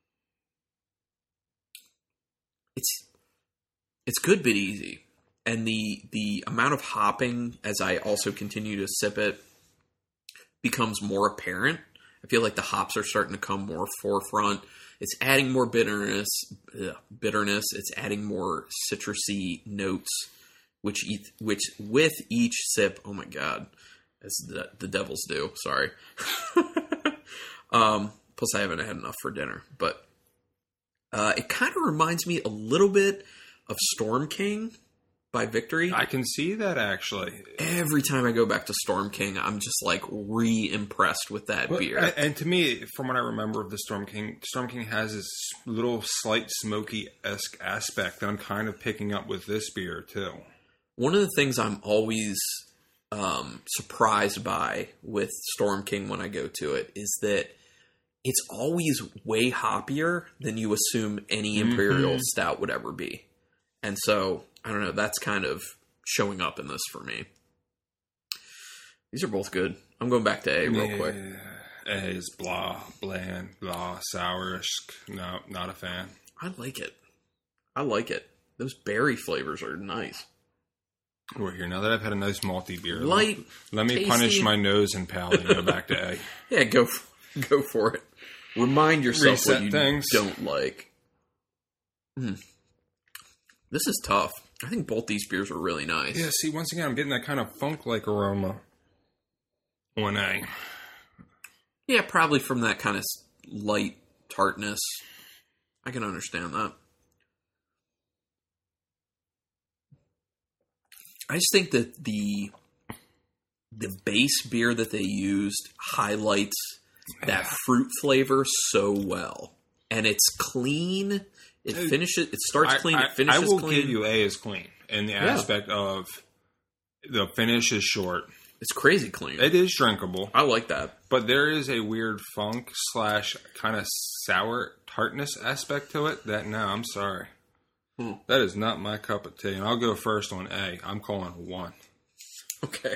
[SPEAKER 1] it's it's good but easy. And the the amount of hopping as I also continue to sip it, becomes more apparent. I feel like the hops are starting to come more forefront. It's adding more bitterness. Ugh, bitterness. It's adding more citrusy notes, which eat, which with each sip. Oh my god, as the, the devils do. Sorry. um, plus, I haven't had enough for dinner, but uh, it kind of reminds me a little bit of Storm King by Victory.
[SPEAKER 2] I can see that, actually.
[SPEAKER 1] Every time I go back to Storm King, I'm just like re-impressed with that
[SPEAKER 2] Well,
[SPEAKER 1] beer.
[SPEAKER 2] and, and to me, from what I remember of the Storm King, Storm King has this little slight smoky-esque aspect that I'm kind of picking up with this beer, too.
[SPEAKER 1] One of the things I'm always um, surprised by with Storm King when I go to it is that it's always way hoppier than you assume any Imperial
[SPEAKER 2] Mm-hmm.
[SPEAKER 1] Stout would ever be. And so, I don't know, that's kind of showing up in this for me. These are both good. I'm going back to A real
[SPEAKER 2] Yeah.
[SPEAKER 1] quick.
[SPEAKER 2] A is blah, bland, blah, sourish. No, not a fan.
[SPEAKER 1] I like it. I like it. Those berry flavors are nice.
[SPEAKER 2] We're here now that I've had a nice malty beer.
[SPEAKER 1] Light,
[SPEAKER 2] Let me
[SPEAKER 1] tasty.
[SPEAKER 2] punish my nose and palate and go back to A.
[SPEAKER 1] Yeah, go f- go for it. Remind yourself
[SPEAKER 2] Reset
[SPEAKER 1] what you
[SPEAKER 2] things.
[SPEAKER 1] don't like. Mm. This is tough. I think both these beers are really nice.
[SPEAKER 2] Yeah, see, once again, I'm getting that kind of funk-like aroma on A.
[SPEAKER 1] Yeah, probably from that kind of light tartness. I can understand that. I just think that the the base beer that they used highlights that fruit flavor so well, and it's clean. It finishes. It starts
[SPEAKER 2] I,
[SPEAKER 1] clean.
[SPEAKER 2] I,
[SPEAKER 1] it finishes
[SPEAKER 2] I will
[SPEAKER 1] clean.
[SPEAKER 2] give you A is clean in the
[SPEAKER 1] Yeah.
[SPEAKER 2] aspect of the finish is short.
[SPEAKER 1] It's crazy clean.
[SPEAKER 2] It is drinkable,
[SPEAKER 1] I like that.
[SPEAKER 2] but there is a weird funk slash kind of sour tartness aspect to it that, no, I'm sorry.
[SPEAKER 1] Hmm.
[SPEAKER 2] That is not my cup of tea. And I'll go first on A. I'm calling one.
[SPEAKER 1] Okay.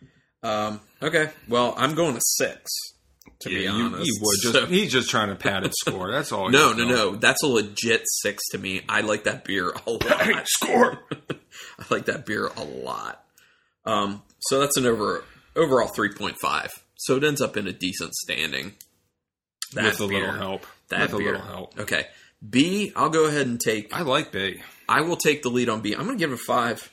[SPEAKER 1] Um, okay. Well, I'm going to six. To be
[SPEAKER 2] Yeah, you,
[SPEAKER 1] honest,
[SPEAKER 2] you would just,
[SPEAKER 1] So-
[SPEAKER 2] he's just trying to pad his score. That's all.
[SPEAKER 1] no,
[SPEAKER 2] he's
[SPEAKER 1] no,
[SPEAKER 2] doing.
[SPEAKER 1] no. That's a legit six to me. I like that beer a lot.
[SPEAKER 2] Score.
[SPEAKER 1] I like that beer a lot. Um, so that's an over overall three point five. So it ends up in a decent standing. That
[SPEAKER 2] With a
[SPEAKER 1] beer.
[SPEAKER 2] little help.
[SPEAKER 1] That
[SPEAKER 2] With
[SPEAKER 1] beer.
[SPEAKER 2] a little help.
[SPEAKER 1] Okay. B, I'll go ahead and take.
[SPEAKER 2] I like B.
[SPEAKER 1] I will take the lead on B. I'm going to give it a five.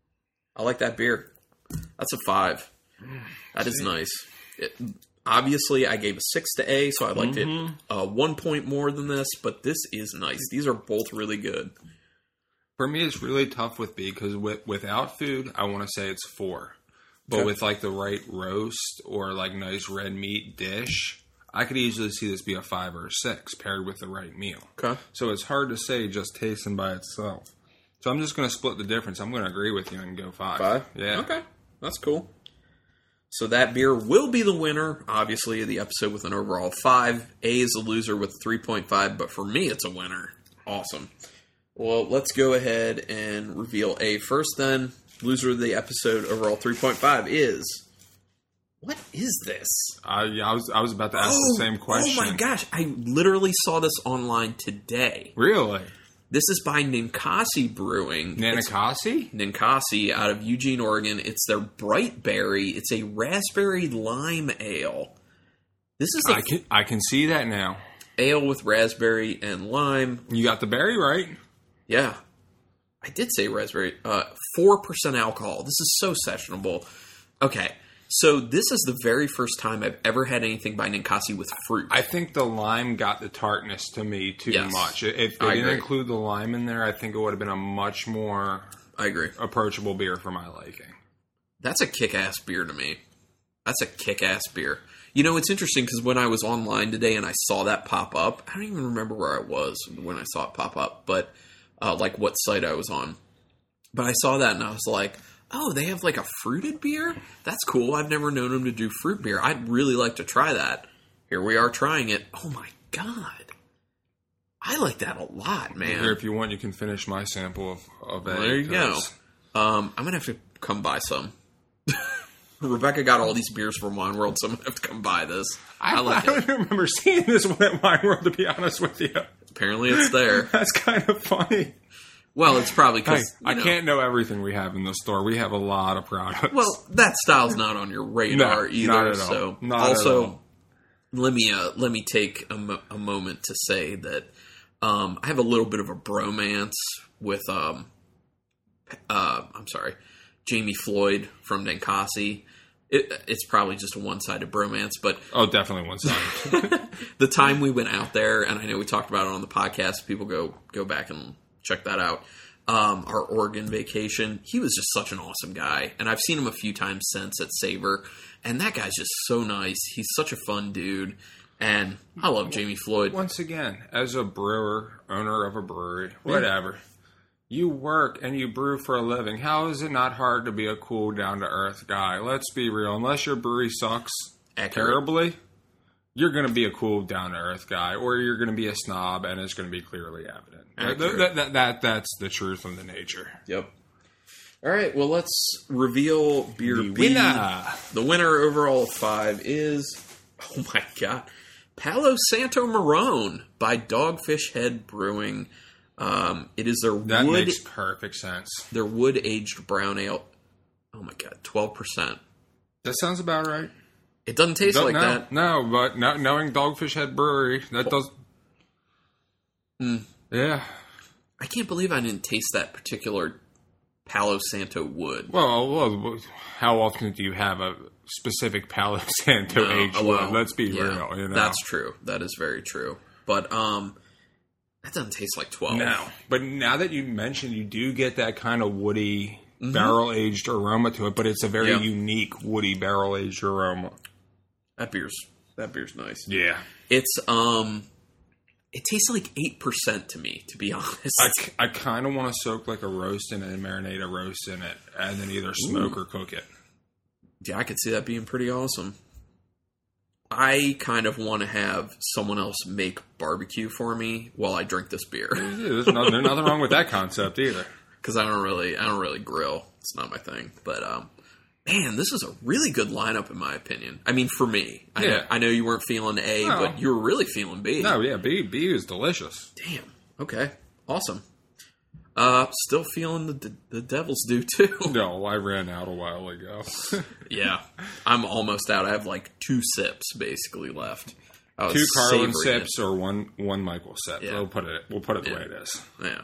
[SPEAKER 1] I like that beer. That's a five. That is nice. It, obviously, I gave a six to A, so I liked
[SPEAKER 2] Mm-hmm.
[SPEAKER 1] it uh, one point more than this, but this is nice. These are both really good.
[SPEAKER 2] For me, it's really tough with B because with, without food, I want to say it's four. But
[SPEAKER 1] Okay.
[SPEAKER 2] with like the right roast or like nice red meat dish, I could easily see this be a five or a six paired with the right meal.
[SPEAKER 1] Okay.
[SPEAKER 2] So it's hard to say just tasting by itself. So I'm just going to split the difference. I'm going to agree with you and go five.
[SPEAKER 1] Five?
[SPEAKER 2] Yeah.
[SPEAKER 1] Okay. That's cool. So that beer will be the winner, obviously, of the episode with an overall five. A is the loser with three point five, but for me, it's a winner. Awesome. Well, let's go ahead and reveal A first then. Loser of the episode, overall three point five, is... What is this?
[SPEAKER 2] I, yeah, I was I was about to ask the same question.
[SPEAKER 1] Oh my gosh, I literally saw this online today.
[SPEAKER 2] Really?
[SPEAKER 1] This is by Ninkasi Brewing. It's
[SPEAKER 2] Nanikasi?
[SPEAKER 1] Ninkasi out of Eugene, Oregon. It's their Bright Berry. It's a raspberry lime ale. This is a
[SPEAKER 2] I can I can see that now.
[SPEAKER 1] ale with raspberry and lime.
[SPEAKER 2] You got the berry right.
[SPEAKER 1] Yeah. I did say raspberry. Uh, four percent alcohol. This is so sessionable. Okay. So this is the very first time I've ever had anything by Ninkasi with fruit.
[SPEAKER 2] I think the lime got the tartness to me too
[SPEAKER 1] Yes.
[SPEAKER 2] much. If they
[SPEAKER 1] I
[SPEAKER 2] didn't
[SPEAKER 1] agree.
[SPEAKER 2] include the lime in there, I think it would have been a much more
[SPEAKER 1] I agree.
[SPEAKER 2] approachable beer for my liking.
[SPEAKER 1] That's a kick-ass beer to me. That's a kick-ass beer. You know, it's interesting because when I was online today and I saw that pop up, I don't even remember where I was when I saw it pop up, but uh, like what site I was on. But I saw that and I was like, oh, they have like a fruited beer? That's cool. I've never known them to do fruit beer. I'd really like to try that. Here we are trying it. Oh my God. I like that a lot, man.
[SPEAKER 2] Here, if you want, you can finish my sample of, of
[SPEAKER 1] Well,
[SPEAKER 2] A.
[SPEAKER 1] there you go.
[SPEAKER 2] 'cause
[SPEAKER 1] Um, I'm going to have to come buy some. Rebecca got all these beers from Wine World, so I'm going to have to come buy this.
[SPEAKER 2] I,
[SPEAKER 1] I like
[SPEAKER 2] I
[SPEAKER 1] it.
[SPEAKER 2] don't remember seeing this one at Wine World, to be honest with you.
[SPEAKER 1] Apparently it's there.
[SPEAKER 2] That's kind of funny.
[SPEAKER 1] Well, it's probably because
[SPEAKER 2] hey, I can't know everything we have in the store. We have a lot of products.
[SPEAKER 1] Well, that style's not on your radar
[SPEAKER 2] no,
[SPEAKER 1] either.
[SPEAKER 2] Not at
[SPEAKER 1] so
[SPEAKER 2] all. Not
[SPEAKER 1] also,
[SPEAKER 2] at all.
[SPEAKER 1] let me uh, let me take a, mo- a moment to say that um, I have a little bit of a bromance with um, uh, I'm sorry, Jamie Floyd from Ninkasi. It, it's probably just a one-sided bromance, but
[SPEAKER 2] oh, definitely one-sided.
[SPEAKER 1] The time we went out there, and I know we talked about it on the podcast. People go go back and check that out. Um, our Oregon vacation. He was just such an awesome guy, and I've seen him a few times since at Savor, and that guy's just so nice. He's such a fun dude, and I love Jamie Floyd.
[SPEAKER 2] Once again, as a brewer, owner of a brewery, whatever. You work and you brew for a living. How is it not hard to be a cool, down-to-earth guy? Let's be real. Unless your brewery sucks
[SPEAKER 1] Accurate.
[SPEAKER 2] terribly, you're going to be a cool, down-to-earth guy, or you're going to be a snob, and it's going to be clearly evident. That, that, that, that, that's the truth of the nature.
[SPEAKER 1] Yep. All right, well, let's reveal Beer
[SPEAKER 2] The
[SPEAKER 1] B.
[SPEAKER 2] winner.
[SPEAKER 1] The winner overall of five is, oh my God, Palo Santo Marrone by Dogfish Head Brewing. Um, it is their
[SPEAKER 2] that
[SPEAKER 1] wood,
[SPEAKER 2] makes perfect sense.
[SPEAKER 1] Their wood aged brown ale. Oh my God, twelve percent.
[SPEAKER 2] That sounds about right.
[SPEAKER 1] It doesn't taste
[SPEAKER 2] Don't,
[SPEAKER 1] like
[SPEAKER 2] no,
[SPEAKER 1] that.
[SPEAKER 2] No, but no, knowing Dogfish Head Brewery, that does.
[SPEAKER 1] Mm.
[SPEAKER 2] Yeah.
[SPEAKER 1] I can't believe I didn't taste that particular Palo Santo wood.
[SPEAKER 2] Well, well, how often do you have a specific Palo Santo
[SPEAKER 1] No,
[SPEAKER 2] aged
[SPEAKER 1] well,
[SPEAKER 2] wood? Let's be
[SPEAKER 1] yeah,
[SPEAKER 2] real. You know?
[SPEAKER 1] That's true. That is very true. But um, that doesn't taste like twelve.
[SPEAKER 2] No. But now that you mentioned, you do get that kind of woody, mm-hmm. barrel-aged aroma to it, but it's a very
[SPEAKER 1] yeah.
[SPEAKER 2] unique woody barrel-aged aroma.
[SPEAKER 1] That beer's that beer's nice.
[SPEAKER 2] Yeah.
[SPEAKER 1] It's um, it tastes like eight percent to me, to be honest.
[SPEAKER 2] I, I kind of want to soak like a roast in it and marinate a roast in it, and then either smoke Ooh. or cook it.
[SPEAKER 1] Yeah, I could see that being pretty awesome. I kind of want to have someone else make barbecue for me while I drink this beer.
[SPEAKER 2] Yeah, there's, no, there's nothing wrong with that concept either.
[SPEAKER 1] Because I don't really, I don't really grill. It's not my thing. But um, man, this is a really good lineup in my opinion. I mean, for me, I,
[SPEAKER 2] yeah.
[SPEAKER 1] know, I know you weren't feeling A, no. but you were really feeling B.
[SPEAKER 2] No, yeah, B, B is delicious.
[SPEAKER 1] Damn. Okay. Awesome. Uh, still feeling the the Devils do too.
[SPEAKER 2] No, I ran out a while ago.
[SPEAKER 1] Yeah, I'm almost out. I have like two sips basically left.
[SPEAKER 2] Two Carlin sips it. or one one Michael sip.
[SPEAKER 1] Yeah.
[SPEAKER 2] We'll put it. We'll put it the
[SPEAKER 1] yeah.
[SPEAKER 2] way it is.
[SPEAKER 1] Yeah.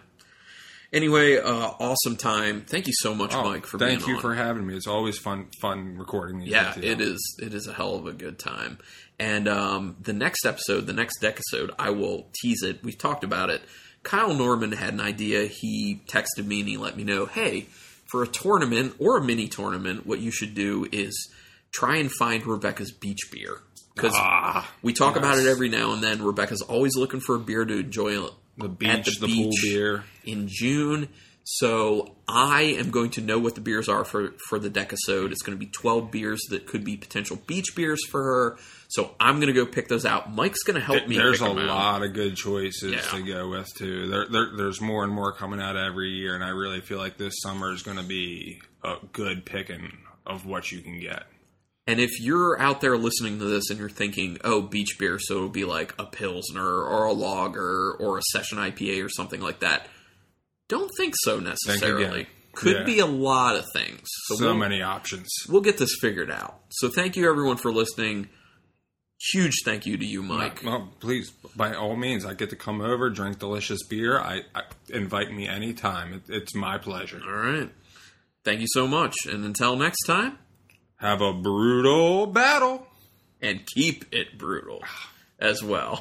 [SPEAKER 1] Anyway, uh, awesome time. Thank you so much,
[SPEAKER 2] oh,
[SPEAKER 1] Mike, for
[SPEAKER 2] being on.
[SPEAKER 1] Thank
[SPEAKER 2] you for having me. It's always fun fun recording these.
[SPEAKER 1] Yeah, it is. It is a hell of a good time. And um, the next episode, the next Decasode, I will tease it. We've talked about it. Kyle Norman had an idea. He texted me and he let me know, hey, for a tournament or a mini tournament, what you should do is try and find Rebecca's beach beer. Because
[SPEAKER 2] ah,
[SPEAKER 1] we talk
[SPEAKER 2] yes.
[SPEAKER 1] about it every now and then. Rebecca's always looking for a beer to enjoy
[SPEAKER 2] the beach,
[SPEAKER 1] at the,
[SPEAKER 2] the
[SPEAKER 1] beach
[SPEAKER 2] pool beer
[SPEAKER 1] in June. So I am going to know what the beers are for, for the Decasode. It's going to be twelve beers that could be potential beach beers for her. So I'm going to go pick those out. Mike's going to help me
[SPEAKER 2] There's
[SPEAKER 1] pick
[SPEAKER 2] a
[SPEAKER 1] them
[SPEAKER 2] lot
[SPEAKER 1] out.
[SPEAKER 2] of good choices
[SPEAKER 1] yeah.
[SPEAKER 2] to go with, too. There, there, there's more and more coming out every year, and I really feel like this summer is going to be a good picking of what you can get.
[SPEAKER 1] And if you're out there listening to this and you're thinking, oh, beach beer, so it'll be like a Pilsner or a Lager or a Session I P A or something like that, don't think so necessarily.
[SPEAKER 2] Think
[SPEAKER 1] Could
[SPEAKER 2] yeah.
[SPEAKER 1] be a lot of things.
[SPEAKER 2] So, so we'll, many options.
[SPEAKER 1] We'll get this figured out. So thank you, everyone, for listening. Huge thank you to you, Mike.
[SPEAKER 2] Well, well, please, by all means, I get to come over, drink delicious beer. I, I invite me anytime. It, it's my pleasure.
[SPEAKER 1] All right. Thank you so much. And until next time,
[SPEAKER 2] have a brutal battle.
[SPEAKER 1] And keep it brutal as well.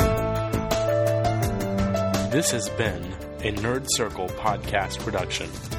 [SPEAKER 3] This has been a Nerd Circle podcast production.